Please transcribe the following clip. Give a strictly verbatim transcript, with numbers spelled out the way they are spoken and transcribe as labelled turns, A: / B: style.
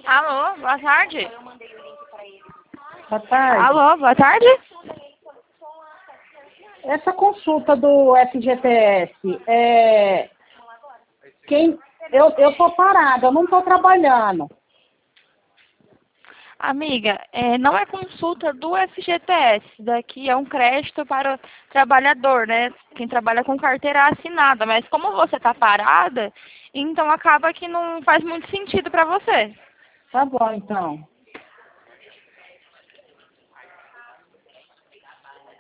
A: Alô, boa tarde.
B: Boa tarde.
A: Alô, boa tarde.
B: Essa consulta do F G T S, é... Quem... eu eu tô parada, eu não tô trabalhando.
A: Amiga, é, não é consulta do F G T S, daqui é um crédito para o trabalhador, né? Quem trabalha com carteira assinada, mas como você está parada, então acaba que não faz muito sentido para você.
B: Tá bom, então.